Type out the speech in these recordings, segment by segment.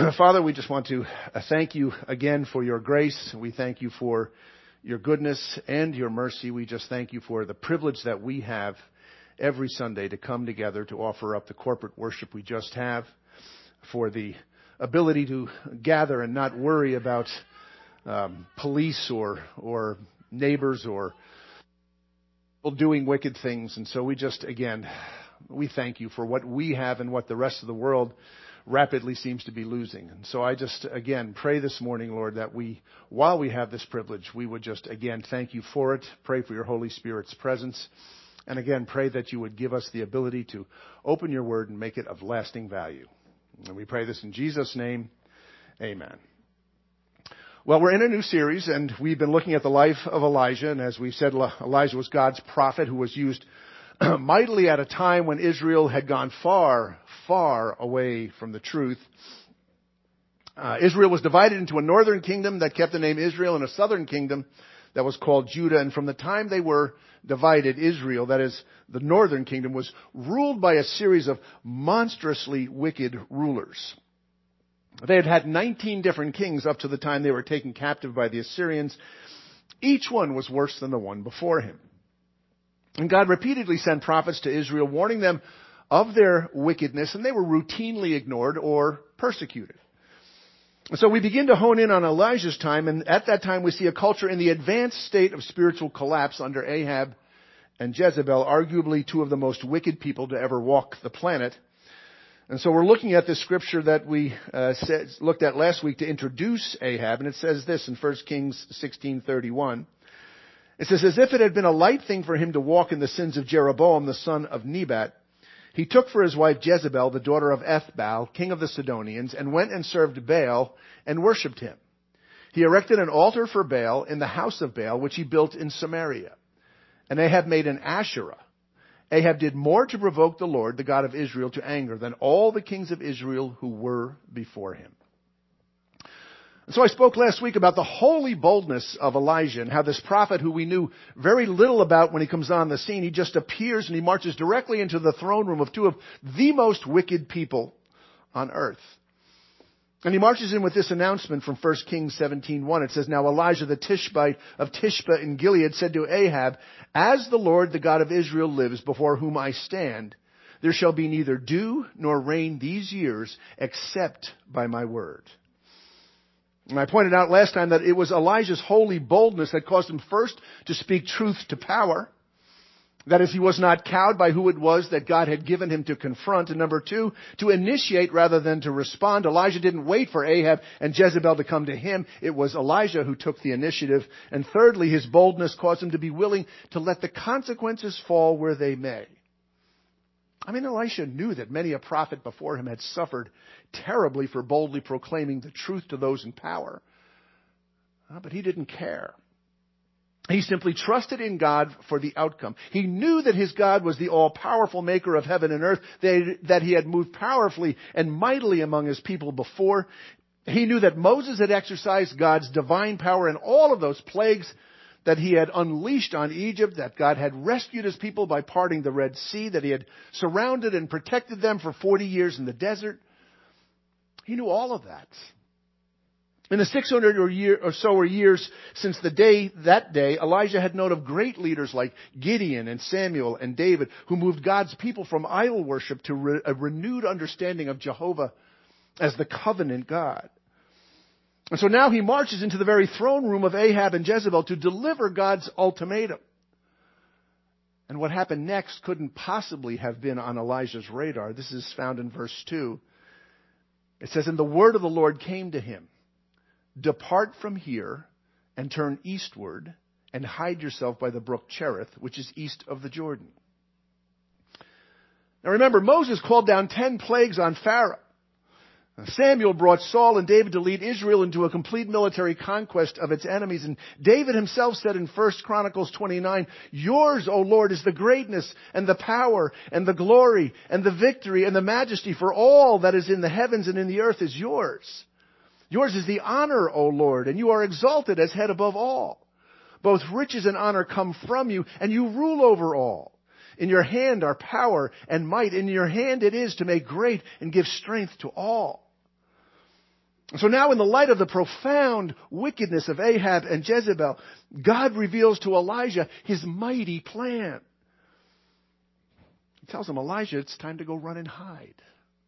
Father, we just want to thank you again for your grace. We thank you for your goodness and your mercy. We just thank you for the privilege that we have every Sunday to come together to offer up the corporate worship we just have, for the ability to gather and not worry about police or neighbors or people doing wicked things. And so we thank you for what we have and what the rest of the world rapidly seems to be losing. And so I just, again, pray this morning, Lord, that while we have this privilege, we would just, again, thank you for it. Pray for your Holy Spirit's presence. And again, pray that you would give us the ability to open your word and make it of lasting value. And we pray this in Jesus' name. Amen. Well, we're in a new series, and we've been looking at the life of Elijah. And as we said, Elijah was God's prophet who was used mightily at a time when Israel had gone far, far away from the truth. Israel was divided into a northern kingdom that kept the name Israel and a southern kingdom that was called Judah. And from the time they were divided, Israel, that is, the northern kingdom, was ruled by a series of monstrously wicked rulers. They had had 19 different kings up to the time they were taken captive by the Assyrians. Each one was worse than the one before him. And God repeatedly sent prophets to Israel, warning them of their wickedness, and they were routinely ignored or persecuted. So we begin to hone in on Elijah's time, and at that time we see a culture in the advanced state of spiritual collapse under Ahab and Jezebel, arguably two of the most wicked people to ever walk the planet. And so we're looking at this scripture that we looked at last week to introduce Ahab, and it says this in 1 Kings 16:31. It says, "As if it had been a light thing for him to walk in the sins of Jeroboam, the son of Nebat, he took for his wife Jezebel, the daughter of Ethbaal, king of the Sidonians, and went and served Baal and worshipped him. He erected an altar for Baal in the house of Baal, which he built in Samaria. And Ahab made an Asherah. Ahab did more to provoke the Lord, the God of Israel, to anger than all the kings of Israel who were before him." And so I spoke last week about the holy boldness of Elijah and how this prophet, who we knew very little about when he comes on the scene, he just appears and he marches directly into the throne room of two of the most wicked people on earth. And he marches in with this announcement from 1 Kings 17:1. It says, "Now Elijah the Tishbite of Tishbe in Gilead said to Ahab, 'As the Lord, the God of Israel, lives, before whom I stand, there shall be neither dew nor rain these years except by my word.'" And I pointed out last time that it was Elijah's holy boldness that caused him first to speak truth to power. That is, he was not cowed by who it was that God had given him to confront. And number two, to initiate rather than to respond. Elijah didn't wait for Ahab and Jezebel to come to him. It was Elijah who took the initiative. And thirdly, his boldness caused him to be willing to let the consequences fall where they may. I mean, Elisha knew that many a prophet before him had suffered terribly for boldly proclaiming the truth to those in power. But he didn't care. He simply trusted in God for the outcome. He knew that his God was the all-powerful maker of heaven and earth, that he had moved powerfully and mightily among his people before. He knew that Moses had exercised God's divine power in all of those plagues that he had unleashed on Egypt, that God had rescued his people by parting the Red Sea, that he had surrounded and protected them for 40 years in the desert. He knew all of that. In the 600 or so years since that day, Elijah had known of great leaders like Gideon and Samuel and David, who moved God's people from idol worship to a renewed understanding of Jehovah as the covenant God. And so now he marches into the very throne room of Ahab and Jezebel to deliver God's ultimatum. And what happened next couldn't possibly have been on Elijah's radar. This is found in verse 2. It says, "And the word of the Lord came to him. 'Depart from here and turn eastward and hide yourself by the brook Cherith, which is east of the Jordan.'" Now remember, Moses called down 10 plagues on Pharaoh. Samuel brought Saul and David to lead Israel into a complete military conquest of its enemies. And David himself said in 1 Chronicles 29, "Yours, O Lord, is the greatness and the power and the glory and the victory and the majesty, for all that is in the heavens and in the earth is yours. Yours is the honor, O Lord, and you are exalted as head above all. Both riches and honor come from you, and you rule over all. In your hand are power and might. In your hand it is to make great and give strength to all." So now in the light of the profound wickedness of Ahab and Jezebel, God reveals to Elijah his mighty plan. He tells him, Elijah, it's time to go run and hide.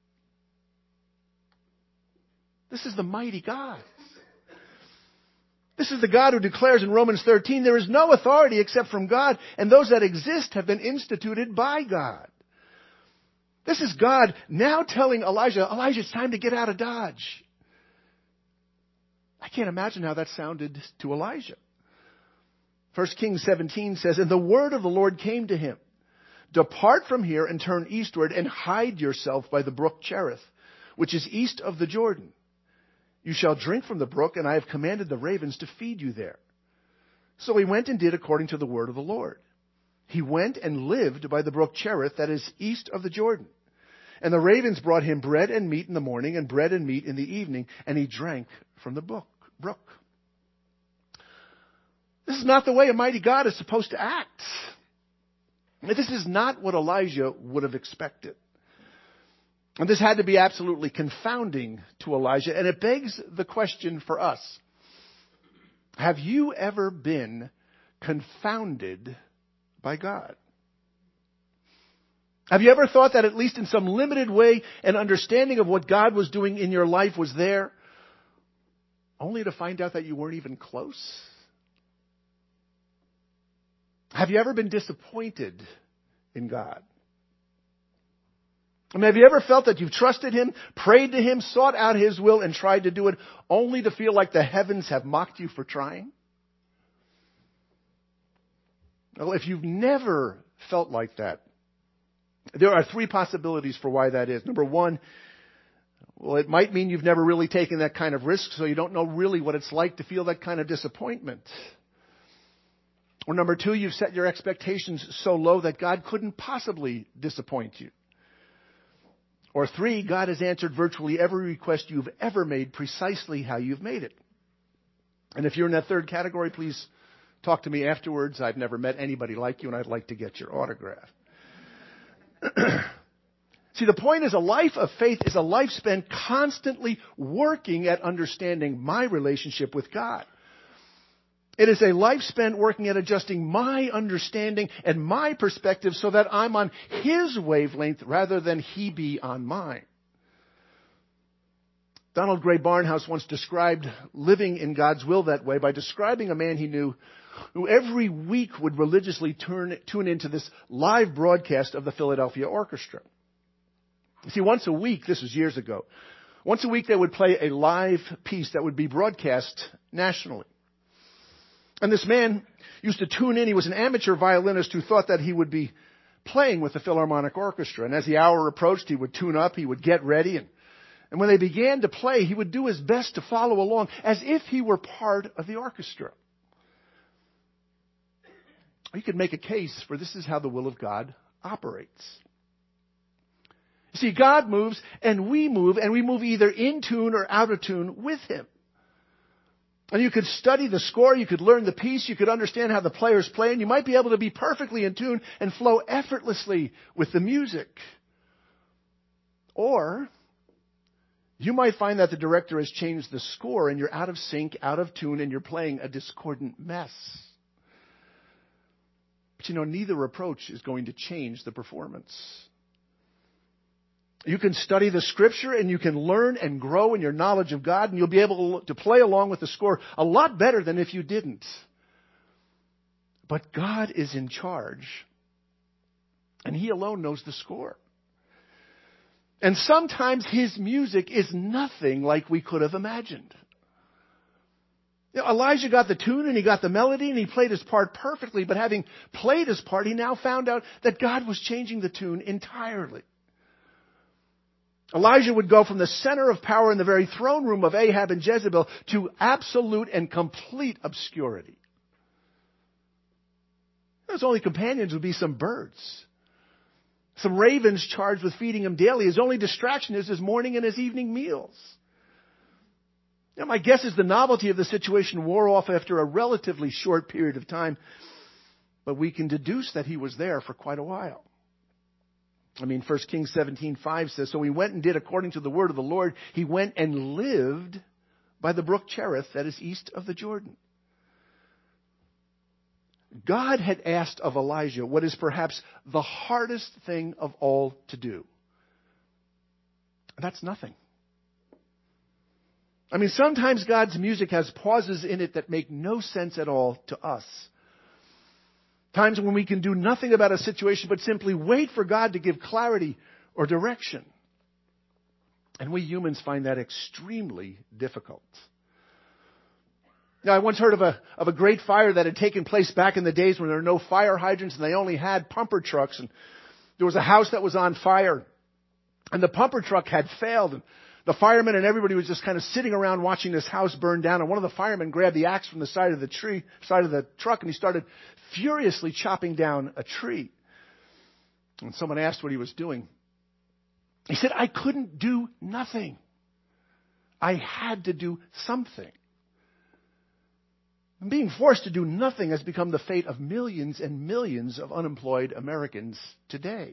This is the mighty God. This is the God who declares in Romans 13, there is no authority except from God, and those that exist have been instituted by God. This is God now telling Elijah, it's time to get out of Dodge. I can't imagine how that sounded to Elijah. 1 Kings 17 says, and the word of the Lord came to him, depart from here and turn eastward and hide yourself by the brook Cherith, which is east of the Jordan. You shall drink from the brook, and I have commanded the ravens to feed you there. So he went and did according to the word of the Lord. He went and lived by the brook Cherith, that is east of the Jordan. And the ravens brought him bread and meat in the morning, and bread and meat in the evening, and he drank from the brook. This is not the way a mighty God is supposed to act. This is not what Elijah would have expected. And this had to be absolutely confounding to Elijah. And it begs the question for us. Have you ever been confounded by God? Have you ever thought that at least in some limited way an understanding of what God was doing in your life was there, only to find out that you weren't even close? Have you ever been disappointed in God? I mean, have you ever felt that you've trusted Him, prayed to Him, sought out His will, and tried to do it, only to feel like the heavens have mocked you for trying? Well, if you've never felt like that, there are three possibilities for why that is. Number one, well, it might mean you've never really taken that kind of risk, so you don't know really what it's like to feel that kind of disappointment. Or number two, you've set your expectations so low that God couldn't possibly disappoint you. Or three, God has answered virtually every request you've ever made precisely how you've made it. And if you're in that third category, please talk to me afterwards. I've never met anybody like you, and I'd like to get your autograph. See, the point is a life of faith is a life spent constantly working at understanding my relationship with God. It is a life spent working at adjusting my understanding and my perspective so that I'm on His wavelength rather than He be on mine. Donald Gray Barnhouse once described living in God's will that way by describing a man he knew who every week would religiously tune into this live broadcast of the Philadelphia Orchestra. You see, once a week, this was years ago, once a week they would play a live piece that would be broadcast nationally. And this man used to tune in. He was an amateur violinist who thought that he would be playing with the Philharmonic Orchestra. And as the hour approached, he would tune up, he would get ready. And when they began to play, he would do his best to follow along as if he were part of the orchestra. You could make a case for this is how the will of God operates. You see, God moves and we move either in tune or out of tune with Him. And you could study the score, you could learn the piece, you could understand how the players play, and you might be able to be perfectly in tune and flow effortlessly with the music. Or you might find that the director has changed the score and you're out of sync, out of tune, and you're playing a discordant mess. But neither approach is going to change the performance. You can study the Scripture and you can learn and grow in your knowledge of God, and you'll be able to play along with the score a lot better than if you didn't. But God is in charge, and He alone knows the score. And sometimes His music is nothing like we could have imagined. Elijah got the tune and he got the melody and he played his part perfectly, but having played his part, he now found out that God was changing the tune entirely. Elijah would go from the center of power in the very throne room of Ahab and Jezebel to absolute and complete obscurity. His only companions would be some birds. Some ravens charged with feeding him daily. His only distraction is his morning and his evening meals. My guess is the novelty of the situation wore off after a relatively short period of time, but we can deduce that he was there for quite a while. 1 Kings 17:5 says, so he went and did according to the word of the Lord. He went and lived by the brook Cherith that is east of the Jordan. God had asked of Elijah what is perhaps the hardest thing of all to do. And that's nothing. I mean, sometimes God's music has pauses in it that make no sense at all to us. Times when we can do nothing about a situation but simply wait for God to give clarity or direction. And we humans find that extremely difficult. Now, I once heard of a great fire that had taken place back in the days when there were no fire hydrants and they only had pumper trucks. And there was a house that was on fire. And the pumper truck had failed. And the firemen and everybody was just kind of sitting around watching this house burn down. And one of the firemen grabbed the axe from the side of the truck, and he started furiously chopping down a tree. And someone asked what he was doing. He said, "I couldn't do nothing. I had to do something." And being forced to do nothing has become the fate of millions and millions of unemployed Americans today.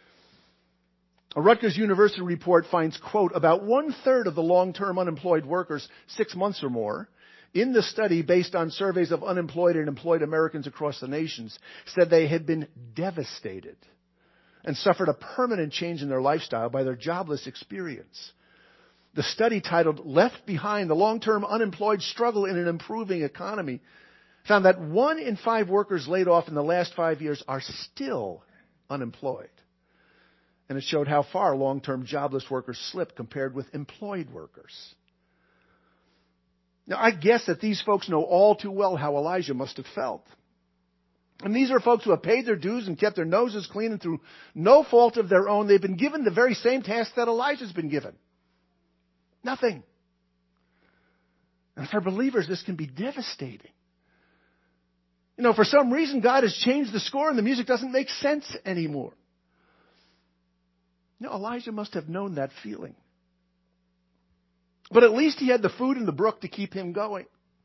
A Rutgers University report finds, quote, about 1/3 of the long-term unemployed workers, 6 months or more, in the study based on surveys of unemployed and employed Americans across the nations, said they had been devastated and suffered a permanent change in their lifestyle by their jobless experience. The study, titled "Left Behind, the Long-Term Unemployed Struggle in an Improving Economy," found that 1 in 5 workers laid off in the last 5 years are still unemployed. And it showed how far long-term jobless workers slip compared with employed workers. Now, I guess that these folks know all too well how Elijah must have felt. And these are folks who have paid their dues and kept their noses clean, and through no fault of their own, they've been given the very same task that Elijah's been given. Nothing. And for believers, this can be devastating. You know, for some reason, God has changed the score and the music doesn't make sense anymore. You know, Elijah must have known that feeling. But at least he had the food in the brook to keep him going.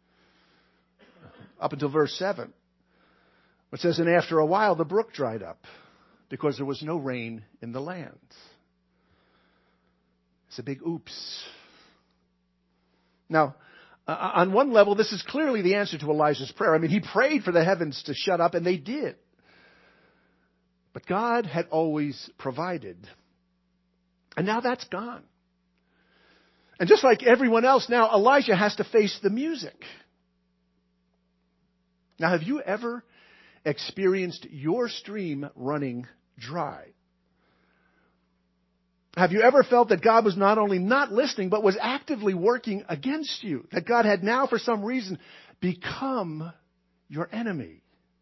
Up until verse 7. It says, "And after a while the brook dried up, because there was no rain in the land." It's a big oops. Now, on one level, this is clearly the answer to Elijah's prayer. I mean, he prayed for the heavens to shut up, and they did. But God had always provided. And now that's gone. And just like everyone else, now Elijah has to face the music. Now, have you ever experienced your stream running dry? Have you ever felt that God was not only not listening, but was actively working against you? That God had now, for some reason, become your enemy?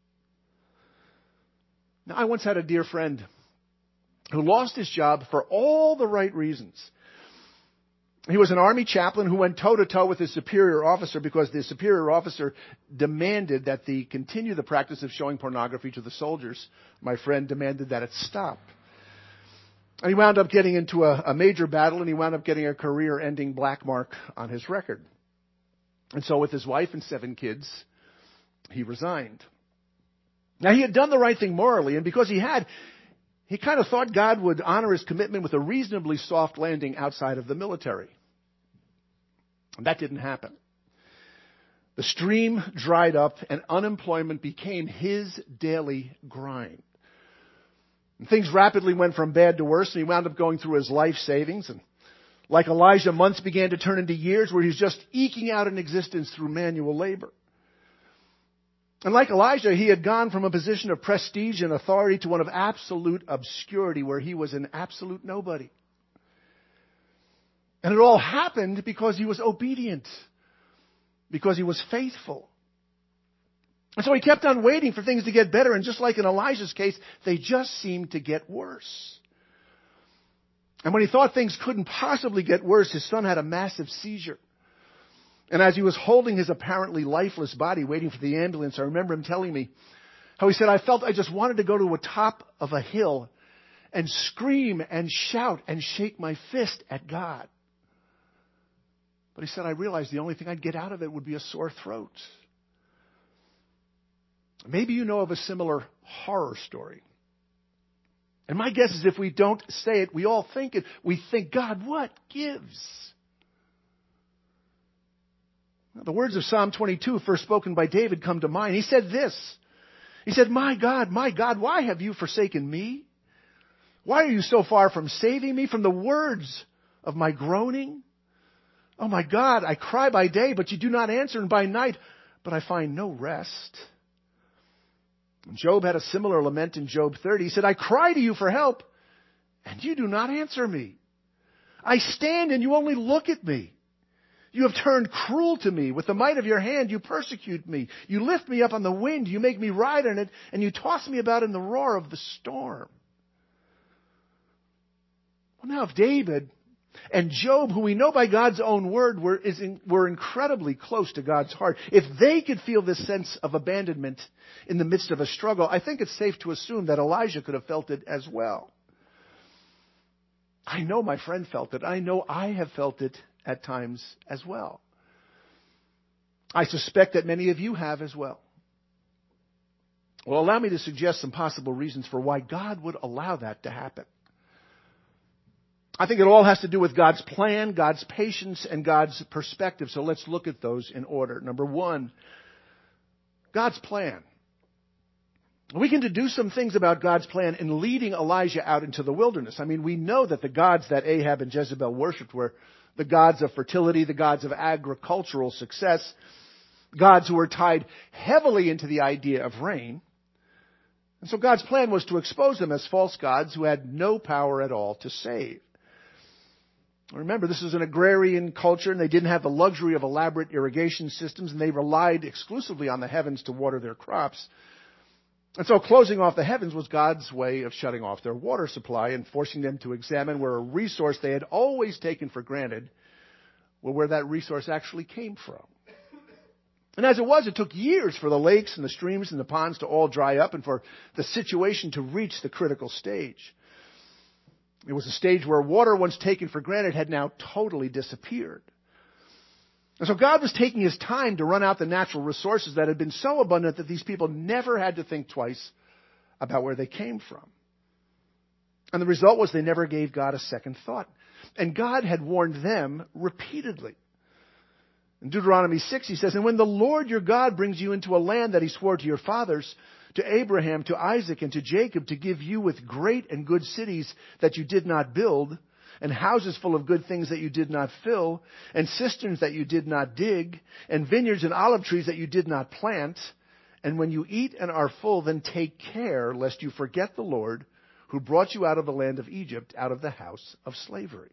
Now, I once had a dear friend who lost his job for all the right reasons. He was an army chaplain who went toe-to-toe with his superior officer because the superior officer demanded that they continue the practice of showing pornography to the soldiers. My friend demanded that it stop. And he wound up getting into a major battle, and he wound up getting a career-ending black mark on his record. And so with his wife and 7 kids, he resigned. Now, he had done the right thing morally, and because he kind of thought God would honor his commitment with a reasonably soft landing outside of the military. And that didn't happen. The stream dried up, and unemployment became his daily grind. And things rapidly went from bad to worse, and he wound up going through his life savings. And like Elijah, months began to turn into years where he's just eking out an existence through manual labor. And like Elijah, he had gone from a position of prestige and authority to one of absolute obscurity, where he was an absolute nobody. And it all happened because he was obedient, because he was faithful. And so he kept on waiting for things to get better, and just like in Elijah's case, they just seemed to get worse. And when he thought things couldn't possibly get worse, his son had a massive seizure. And as he was holding his apparently lifeless body, waiting for the ambulance, I remember him telling me how he said, "I felt I just wanted to go to the top of a hill and scream and shout and shake my fist at God. But he said, I realized the only thing I'd get out of it would be a sore throat." Maybe you know of a similar horror story. And my guess is if we don't say it, we all think it. We think, God, what gives? The words of Psalm 22, first spoken by David, come to mind. He said this. He said, my God, why have you forsaken me? Why are you so far from saving me from the words of my groaning? Oh my God, I cry by day, but you do not answer, and by night, but I find no rest. And Job had a similar lament in Job 30. He said, I cry to you for help, and you do not answer me. I stand and you only look at me. You have turned cruel to me. With the might of your hand, you persecute me. You lift me up on the wind. You make me ride on it, and you toss me about in the roar of the storm. Well, now if David and Job, who we know by God's own word were incredibly close to God's heart, if they could feel this sense of abandonment in the midst of a struggle, I think it's safe to assume that Elijah could have felt it as well. I know my friend felt it. I know I have felt it at times as well. I suspect that many of you have as well. Well, allow me to suggest some possible reasons for why God would allow that to happen. I think it all has to do with God's plan, God's patience, and God's perspective. So let's look at those in order. Number one, God's plan. We can deduce some things about God's plan in leading Elijah out into the wilderness. I mean, we know that the gods that Ahab and Jezebel worshipped were the gods of fertility, the gods of agricultural success, gods who were tied heavily into the idea of rain. And so God's plan was to expose them as false gods who had no power at all to save. Remember, this is an agrarian culture, and they didn't have the luxury of elaborate irrigation systems, and they relied exclusively on the heavens to water their crops. And so closing off the heavens was God's way of shutting off their water supply and forcing them to examine where a resource they had always taken for granted, well, where that resource actually came from. And as it was, it took years for the lakes and the streams and the ponds to all dry up and for the situation to reach the critical stage. It was a stage where water once taken for granted had now totally disappeared. And so God was taking his time to run out the natural resources that had been so abundant that these people never had to think twice about where they came from. And the result was they never gave God a second thought. And God had warned them repeatedly. In Deuteronomy 6, he says, and when the Lord your God brings you into a land that he swore to your fathers, to Abraham, to Isaac, and to Jacob, to give you with great and good cities that you did not build, and houses full of good things that you did not fill, and cisterns that you did not dig, and vineyards and olive trees that you did not plant. And when you eat and are full, then take care lest you forget the Lord who brought you out of the land of Egypt, out of the house of slavery.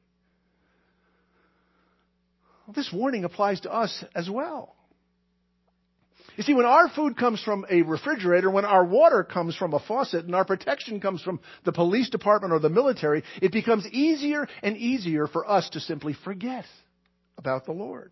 Well, this warning applies to us as well. You see, when our food comes from a refrigerator, when our water comes from a faucet, and our protection comes from the police department or the military, it becomes easier and easier for us to simply forget about the Lord.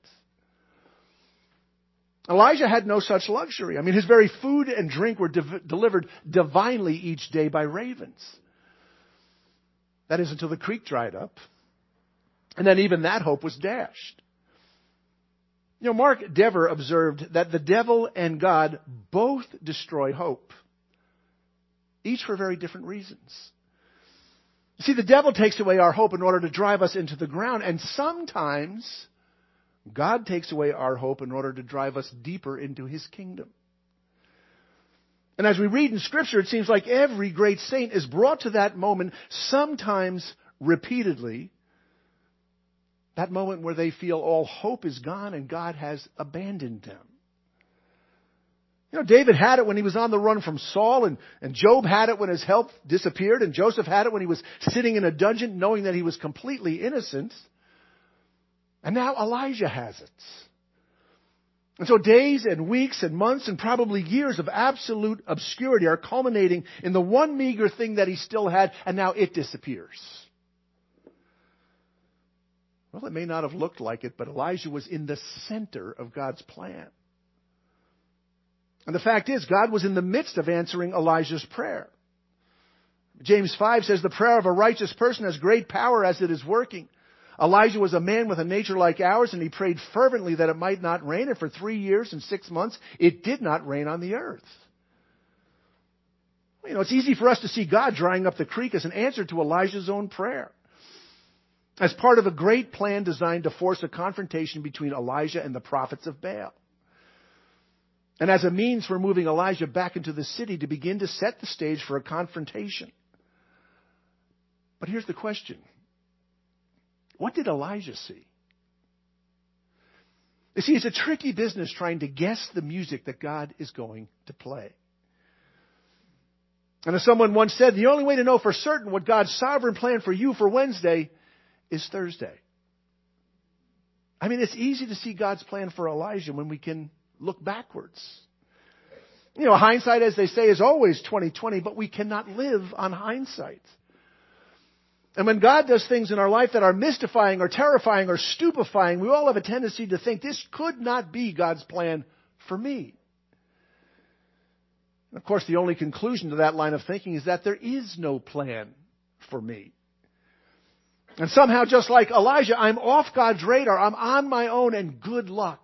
Elijah had no such luxury. I mean, his very food and drink were delivered divinely each day by ravens. That is until the creek dried up. And then even that hope was dashed. You know, Mark Dever observed that the devil and God both destroy hope, each for very different reasons. You see, the devil takes away our hope in order to drive us into the ground, and sometimes God takes away our hope in order to drive us deeper into his kingdom. And as we read in Scripture, it seems like every great saint is brought to that moment, sometimes repeatedly, that moment where they feel all hope is gone and God has abandoned them. You know, David had it when he was on the run from Saul, and Job had it when his health disappeared, and Joseph had it when he was sitting in a dungeon knowing that he was completely innocent. And now Elijah has it. And so days and weeks and months and probably years of absolute obscurity are culminating in the one meager thing that he still had, and now it disappears. Well, it may not have looked like it, but Elijah was in the center of God's plan. And the fact is, God was in the midst of answering Elijah's prayer. James 5 says, the prayer of a righteous person has great power as it is working. Elijah was a man with a nature like ours, and he prayed fervently that it might not rain. And for 3 years and 6 months, it did not rain on the earth. You know, it's easy for us to see God drying up the creek as an answer to Elijah's own prayer. as part of a great plan designed to force a confrontation between Elijah and the prophets of Baal, and as a means for moving Elijah back into the city to begin to set the stage for a confrontation. But here's the question. What did Elijah see? You see, it's a tricky business trying to guess the music that God is going to play. And as someone once said, the only way to know for certain what God's sovereign plan for you for Wednesday is Thursday. I mean, it's easy to see God's plan for Elijah when we can look backwards. You know, hindsight, as they say, is always 20/20, but we cannot live on hindsight. And when God does things in our life that are mystifying or terrifying or stupefying, we all have a tendency to think this could not be God's plan for me. And of course, the only conclusion to that line of thinking is that there is no plan for me. And somehow, just like Elijah, I'm off God's radar. I'm on my own, and good luck.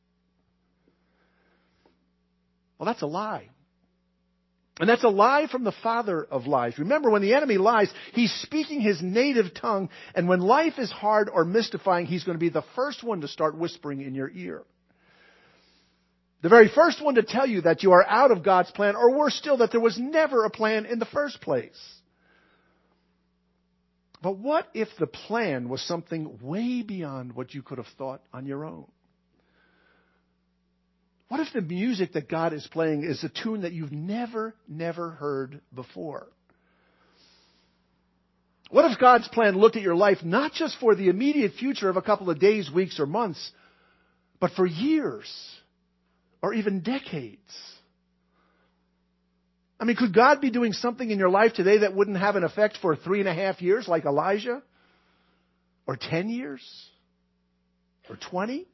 Well, that's a lie. And that's a lie from the father of lies. Remember, when the enemy lies, he's speaking his native tongue. And when life is hard or mystifying, he's going to be the first one to start whispering in your ear. The very first one to tell you that you are out of God's plan, or worse still, that there was never a plan in the first place. But what if the plan was something way beyond what you could have thought on your own? What if the music that God is playing is a tune that you've never heard before? What if God's plan looked at your life not just for the immediate future of a couple of days, weeks, or months, but for years or even decades? I mean, could God be doing something in your life today that wouldn't have an effect for 3.5 years like Elijah? Or 10 years? Or 20?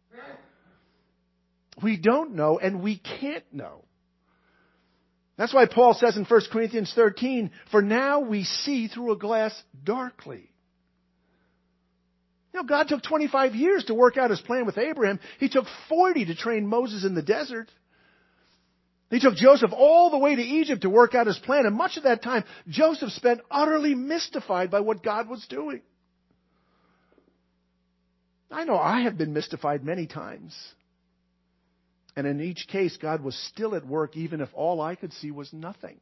We don't know, and we can't know. That's why Paul says in 1 Corinthians 13, for now we see through a glass darkly. You know, God took 25 years to work out his plan with Abraham. He took 40 to train Moses in the desert. He took Joseph all the way to Egypt to work out his plan. And much of that time, Joseph spent utterly mystified by what God was doing. I know I have been mystified many times. And in each case, God was still at work, even if all I could see was nothing.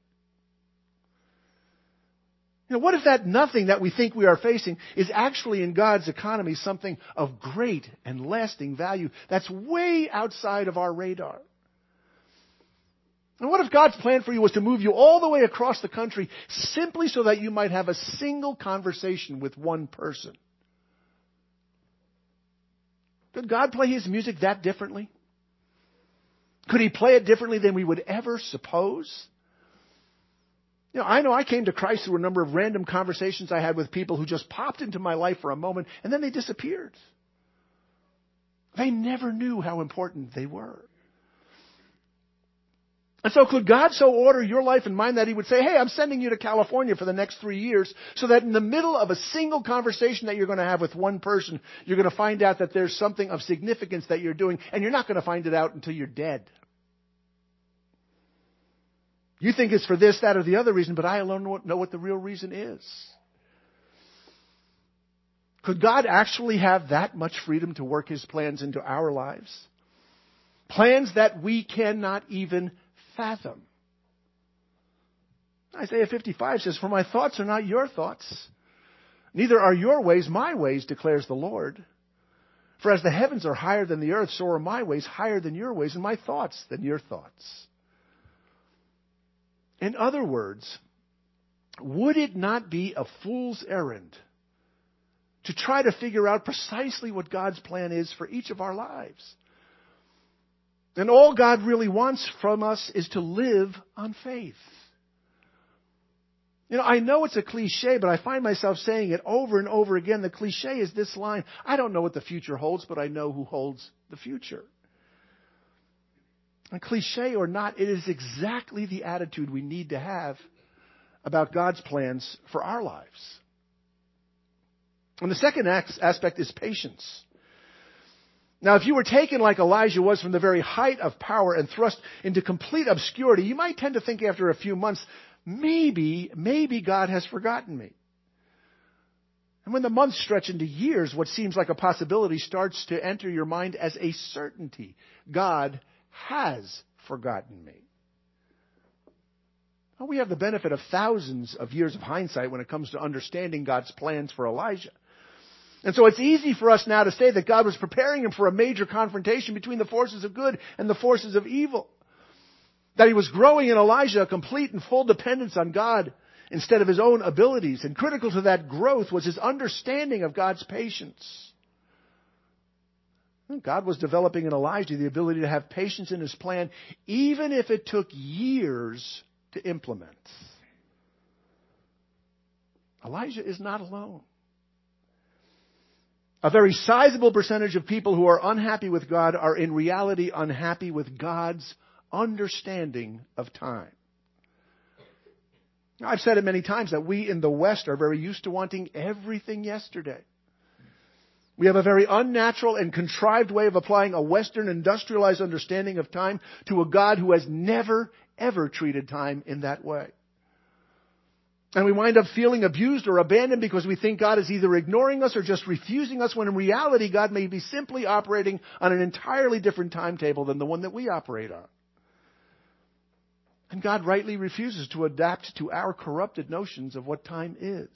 You know, what if that nothing that we think we are facing is actually in God's economy something of great and lasting value that's way outside of our radar? And what if God's plan for you was to move you all the way across the country simply so that you might have a single conversation with one person? Could God play his music that differently? Could he play it differently than we would ever suppose? You know I came to Christ through a number of random conversations I had with people who just popped into my life for a moment and then they disappeared. They never knew how important they were. And so could God so order your life and mine that he would say, hey, I'm sending you to California for the next 3 years so that in the middle of a single conversation that you're going to have with one person, you're going to find out that there's something of significance that you're doing, and you're not going to find it out until you're dead. You think it's for this, that, or the other reason, but I alone know what the real reason is. Could God actually have that much freedom to work his plans into our lives? Plans that we cannot even fathom. Isaiah 55 says, for my thoughts are not your thoughts, neither are your ways my ways, declares the Lord. For as the heavens are higher than the earth, so are my ways higher than your ways, and my thoughts than your thoughts. In other words, would it not be a fool's errand to try to figure out precisely what God's plan is for each of our lives? And all God really wants from us is to live on faith. You know, I know it's a cliche, but I find myself saying it over and over again. The cliche is this line, I don't know what the future holds, but I know who holds the future. And cliche or not, it is exactly the attitude we need to have about God's plans for our lives. And the second aspect is patience. Now, if you were taken like Elijah was from the very height of power and thrust into complete obscurity, you might tend to think after a few months, maybe God has forgotten me. And when the months stretch into years, what seems like a possibility starts to enter your mind as a certainty. God has forgotten me. Well, we have the benefit of thousands of years of hindsight when it comes to understanding God's plans for Elijah. And so it's easy for us now to say that God was preparing him for a major confrontation between the forces of good and the forces of evil. That he was growing in Elijah a complete and full dependence on God instead of his own abilities. And critical to that growth was his understanding of God's patience. God was developing in Elijah the ability to have patience in his plan, even if it took years to implement. Elijah is not alone. A very sizable percentage of people who are unhappy with God are in reality unhappy with God's understanding of time. I've said it many times that we in the West are very used to wanting everything yesterday. We have a very unnatural and contrived way of applying a Western industrialized understanding of time to a God who has never, ever treated time in that way. And we wind up feeling abused or abandoned because we think God is either ignoring us or just refusing us, when in reality God may be simply operating on an entirely different timetable than the one that we operate on. And God rightly refuses to adapt to our corrupted notions of what time is.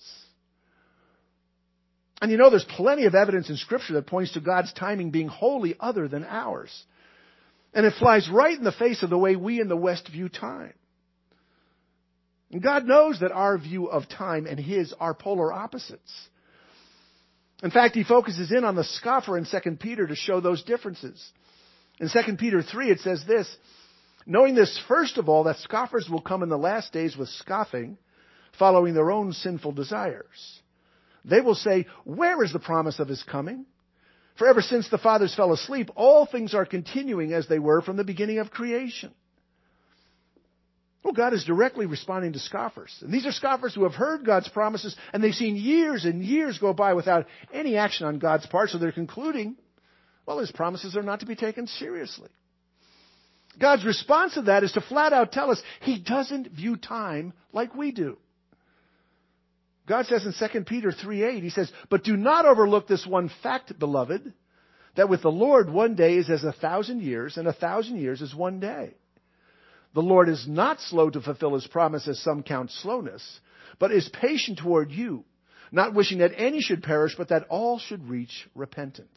And you know, there's plenty of evidence in Scripture that points to God's timing being wholly other than ours. And it flies right in the face of the way we in the West view time. And God knows that our view of time and His are polar opposites. In fact, He focuses in on the scoffer in 2 Peter to show those differences. In 2 Peter 3, it says this: knowing this, first of all, that scoffers will come in the last days with scoffing, following their own sinful desires. They will say, where is the promise of His coming? For ever since the fathers fell asleep, all things are continuing as they were from the beginning of creation. Well, God is directly responding to scoffers. And these are scoffers who have heard God's promises, and they've seen years and years go by without any action on God's part, so they're concluding, well, His promises are not to be taken seriously. God's response to that is to flat out tell us He doesn't view time like we do. God says in 2 Peter 3:8, He says, but do not overlook this one fact, beloved, that with the Lord 1 day is as 1,000 years, and 1,000 years is 1 day. The Lord is not slow to fulfill His promise, as some count slowness, but is patient toward you, not wishing that any should perish, but that all should reach repentance.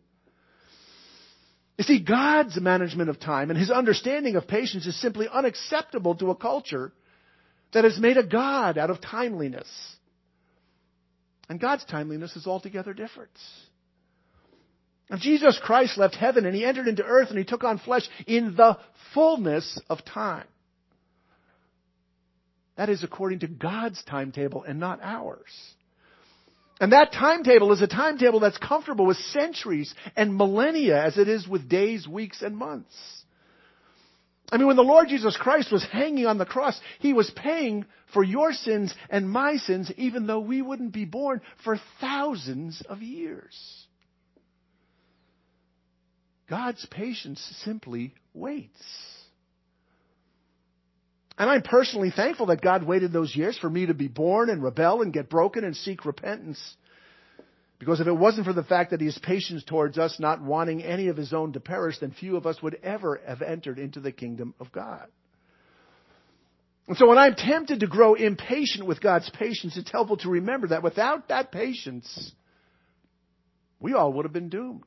You see, God's management of time and His understanding of patience is simply unacceptable to a culture that has made a God out of timeliness. And God's timeliness is altogether different. And Jesus Christ left heaven and He entered into earth and He took on flesh in the fullness of time. That is according to God's timetable and not ours. And that timetable is a timetable that's comfortable with centuries and millennia as it is with days, weeks, and months. I mean, when the Lord Jesus Christ was hanging on the cross, He was paying for your sins and my sins, even though we wouldn't be born for thousands of years. God's patience simply waits. And I'm personally thankful that God waited those years for me to be born and rebel and get broken and seek repentance. Because if it wasn't for the fact that He is patient towards us, not wanting any of His own to perish, then few of us would ever have entered into the kingdom of God. And so when I'm tempted to grow impatient with God's patience, it's helpful to remember that without that patience, we all would have been doomed.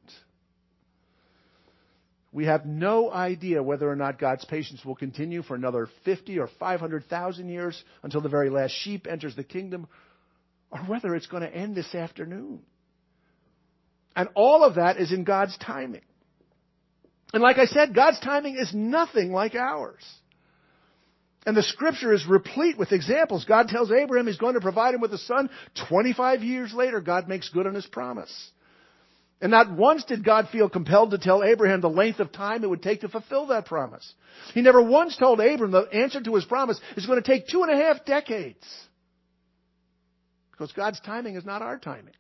We have no idea whether or not God's patience will continue for another 50 or 500,000 years until the very last sheep enters the kingdom, or whether it's going to end this afternoon. And all of that is in God's timing. And like I said, God's timing is nothing like ours. And the Scripture is replete with examples. God tells Abraham He's going to provide him with a son. 25 years later, God makes good on His promise. And not once did God feel compelled to tell Abraham the length of time it would take to fulfill that promise. He never once told Abraham the answer to his promise is going to take 2.5 decades. Because God's timing is not our timing.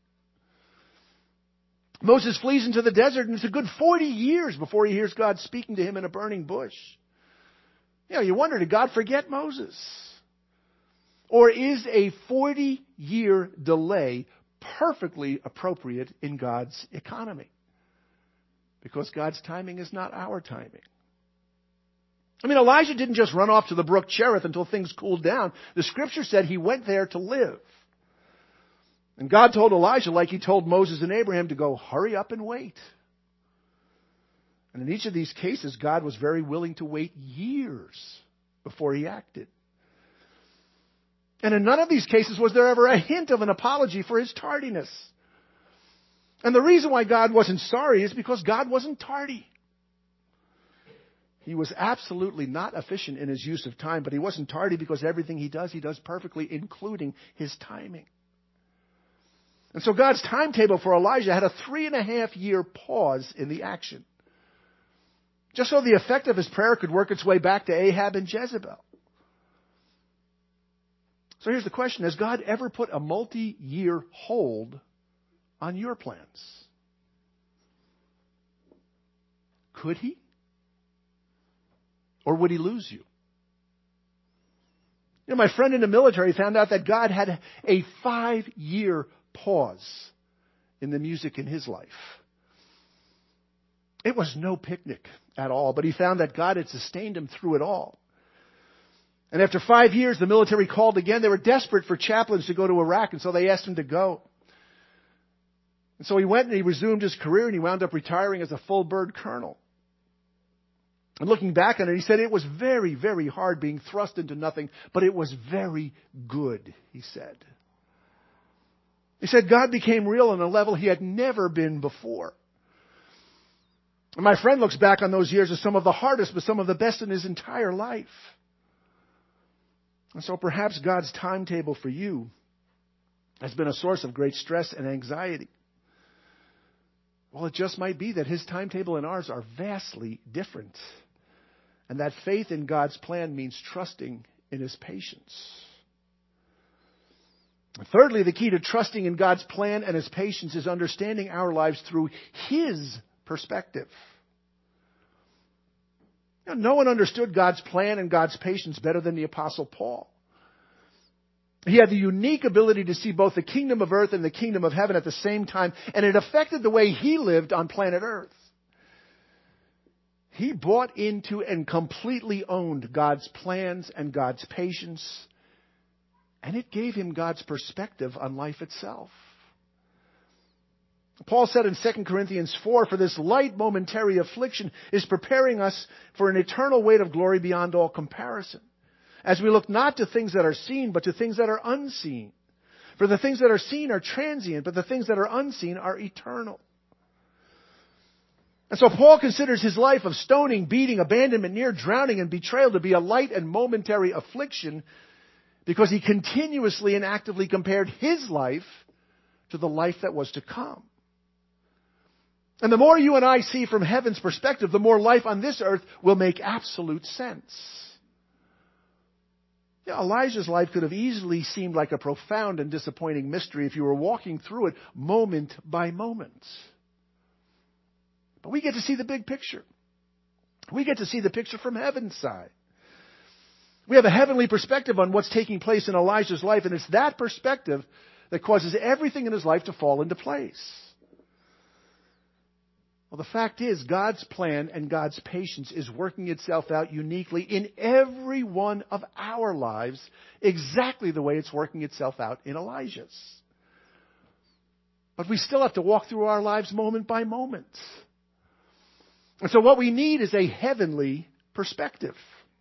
Moses flees into the desert, and it's a good 40 years before he hears God speaking to him in a burning bush. You know, you wonder, did God forget Moses? Or is a 40-year delay perfectly appropriate in God's economy. Because God's timing is not our timing. I mean, Elijah didn't just run off to the brook Cherith until things cooled down. The scripture said he went there to live. And God told Elijah, like he told Moses and Abraham, to go hurry up and wait. And in each of these cases, God was very willing to wait years before he acted. And in none of these cases was there ever a hint of an apology for his tardiness. And the reason why God wasn't sorry is because God wasn't tardy. He was absolutely not efficient in his use of time, but he wasn't tardy because everything he does perfectly, including his timing. And so God's timetable for Elijah had a 3.5-year pause in the action, just so the effect of his prayer could work its way back to Ahab and Jezebel. So here's the question. Has God ever put a multi-year hold on your plans? Could he? Or would he lose you? You know, my friend in the military found out that God had a 5-year pause in the music in his life. It was no picnic at all, but he found that God had sustained him through it all. And after 5 years, the military called again. They were desperate for chaplains to go to Iraq, and so they asked him to go. And so he went and he resumed his career, and he wound up retiring as a full bird colonel. And looking back on it, he said it was very, very hard being thrust into nothing, but it was very good, he said. He said God became real on a level he had never been before. And my friend looks back on those years as some of the hardest, but some of the best in his entire life. And so perhaps God's timetable for you has been a source of great stress and anxiety. Well, it just might be that his timetable and ours are vastly different. And that faith in God's plan means trusting in his patience. Thirdly, the key to trusting in God's plan and his patience is understanding our lives through his perspective. You know, no one understood God's plan and God's patience better than the Apostle Paul. He had the unique ability to see both the kingdom of earth and the kingdom of heaven at the same time, and it affected the way he lived on planet earth. He bought into and completely owned God's plans and God's patience, and it gave him God's perspective on life itself. Paul said in 2 Corinthians 4, "For this light momentary affliction is preparing us for an eternal weight of glory beyond all comparison, as we look not to things that are seen, but to things that are unseen. For the things that are seen are transient, but the things that are unseen are eternal." And so Paul considers his life of stoning, beating, abandonment, near drowning, and betrayal to be a light and momentary affliction because he continuously and actively compared his life to the life that was to come. And the more you and I see from heaven's perspective, the more life on this earth will make absolute sense. Yeah, Elijah's life could have easily seemed like a profound and disappointing mystery if you were walking through it moment by moment. But we get to see the big picture. We get to see the picture from heaven's side. We have a heavenly perspective on what's taking place in Elijah's life, and it's that perspective that causes everything in his life to fall into place. Well, the fact is, God's plan and God's patience is working itself out uniquely in every one of our lives, exactly the way it's working itself out in Elijah's. But we still have to walk through our lives moment by moment. And so what we need is a heavenly perspective.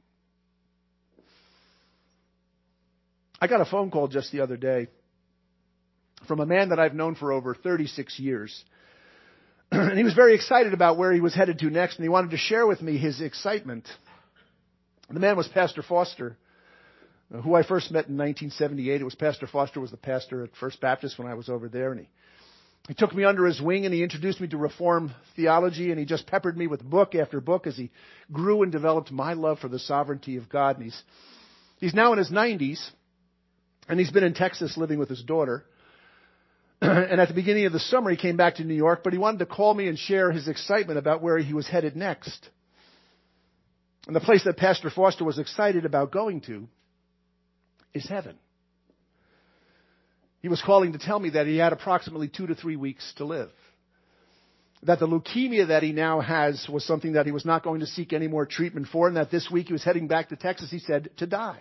I got a phone call just the other day from a man that I've known for over 36 years. And he was very excited about where he was headed to next, and he wanted to share with me his excitement. The man was Pastor Foster, who I first met in 1978. It was Pastor Foster was the pastor at First Baptist when I was over there, and he took me under his wing and he introduced me to Reformed theology, and he just peppered me with book after book as he grew and developed my love for the sovereignty of God. And he's now in his 90s, and he's been in Texas living with his daughter. And at the beginning of the summer, he came back to New York, but he wanted to call me and share his excitement about where he was headed next. And the place that Pastor Foster was excited about going to is heaven. He was calling to tell me that he had approximately 2 to 3 weeks to live. That the leukemia that he now has was something that he was not going to seek any more treatment for, and that this week he was heading back to Texas, he said, to die.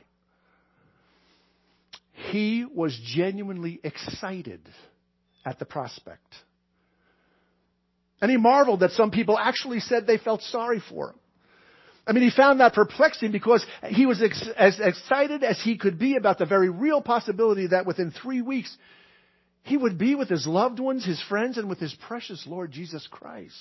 He was genuinely excited at the prospect. And he marveled that some people actually said they felt sorry for him. I mean, he found that perplexing because he was as excited as he could be about the very real possibility that within 3 weeks he would be with his loved ones, his friends, and with his precious Lord Jesus Christ.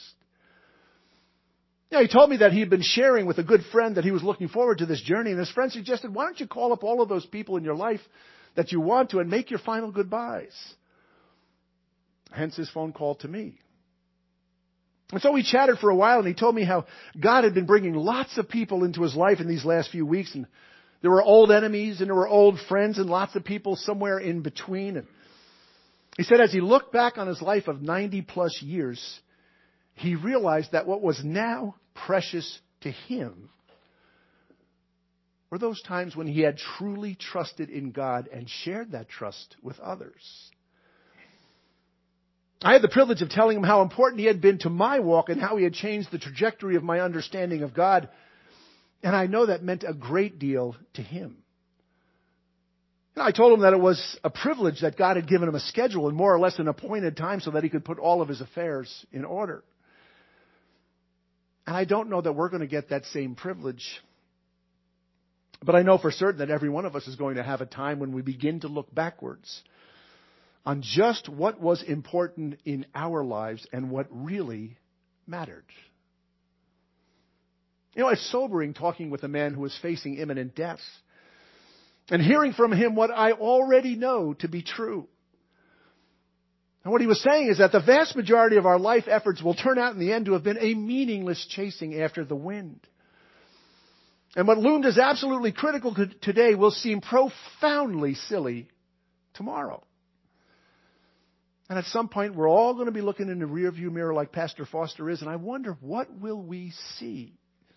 He told me that he had been sharing with a good friend that he was looking forward to this journey, and his friend suggested, why don't you call up all of those people in your life that you want to and make your final goodbyes? Hence his phone call to me. And so we chatted for a while, and he told me how God had been bringing lots of people into his life in these last few weeks. And there were old enemies, and there were old friends, and lots of people somewhere in between. And he said as he looked back on his life of 90 plus years, he realized that what was now precious to him were those times when he had truly trusted in God and shared that trust with others. I had the privilege of telling him how important he had been to my walk and how he had changed the trajectory of my understanding of God. And I know that meant a great deal to him. And I told him that it was a privilege that God had given him a schedule and more or less an appointed time so that he could put all of his affairs in order. And I don't know that we're going to get that same privilege. But I know for certain that every one of us is going to have a time when we begin to look backwards on just what was important in our lives and what really mattered. It's sobering talking with a man who is facing imminent death and hearing from him what I already know to be true. And what he was saying is that the vast majority of our life efforts will turn out in the end to have been a meaningless chasing after the wind. And what loomed as absolutely critical today will seem profoundly silly tomorrow. And at some point, we're all going to be looking in the rearview mirror like Pastor Foster is, and I wonder, what will we see?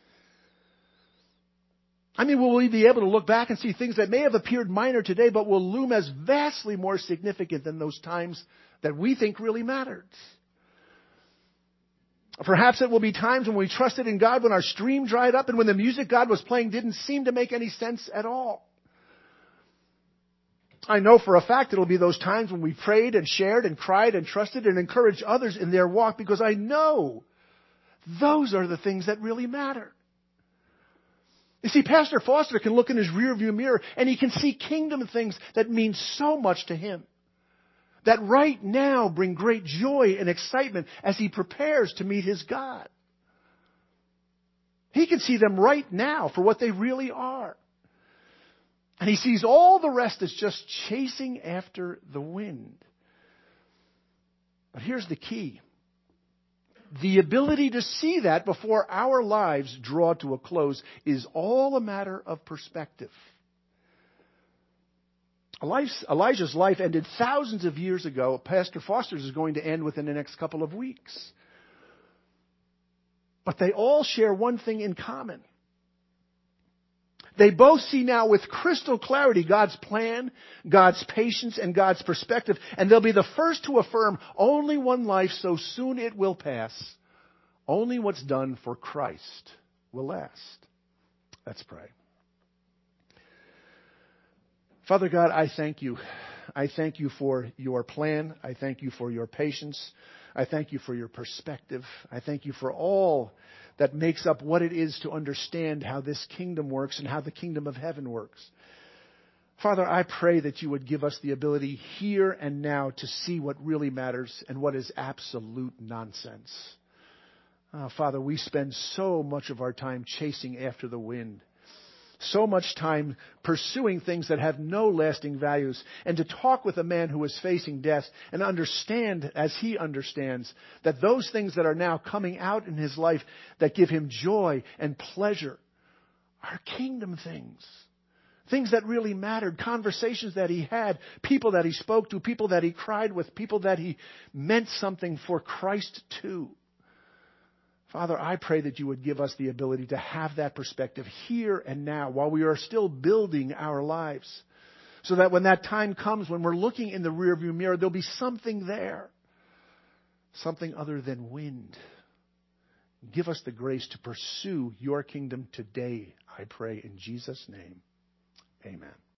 I mean, will we be able to look back and see things that may have appeared minor today, but will loom as vastly more significant than those times that we think really mattered? Perhaps it will be times when we trusted in God when our stream dried up and when the music God was playing didn't seem to make any sense at all. I know for a fact it'll be those times when we prayed and shared and cried and trusted and encouraged others in their walk, because I know those are the things that really matter. You see, Pastor Foster can look in his rearview mirror and he can see kingdom things that mean so much to him, that right now bring great joy and excitement as he prepares to meet his God. He can see them right now for what they really are. And he sees all the rest as just chasing after the wind. But here's the key. The ability to see that before our lives draw to a close is all a matter of perspective. Elijah's life ended thousands of years ago. Pastor Foster's is going to end within the next couple of weeks. But they all share one thing in common. They both see now with crystal clarity God's plan, God's patience, and God's perspective. And they'll be the first to affirm only one life, so soon it will pass. Only what's done for Christ will last. Let's pray. Father God, I thank you. I thank you for your plan. I thank you for your patience. I thank you for your perspective. I thank you for all that makes up what it is to understand how this kingdom works and how the kingdom of heaven works. Father, I pray that you would give us the ability here and now to see what really matters and what is absolute nonsense. Father, we spend so much of our time chasing after the wind. So much time pursuing things that have no lasting values, and to talk with a man who is facing death and understand, as he understands, that those things that are now coming out in his life that give him joy and pleasure are kingdom things. Things that really mattered, conversations that he had, people that he spoke to, people that he cried with, people that he meant something for Christ to. Father, I pray that you would give us the ability to have that perspective here and now while we are still building our lives. So that when that time comes, when we're looking in the rearview mirror, there'll be something there. Something other than wind. Give us the grace to pursue your kingdom today, I pray in Jesus' name. Amen.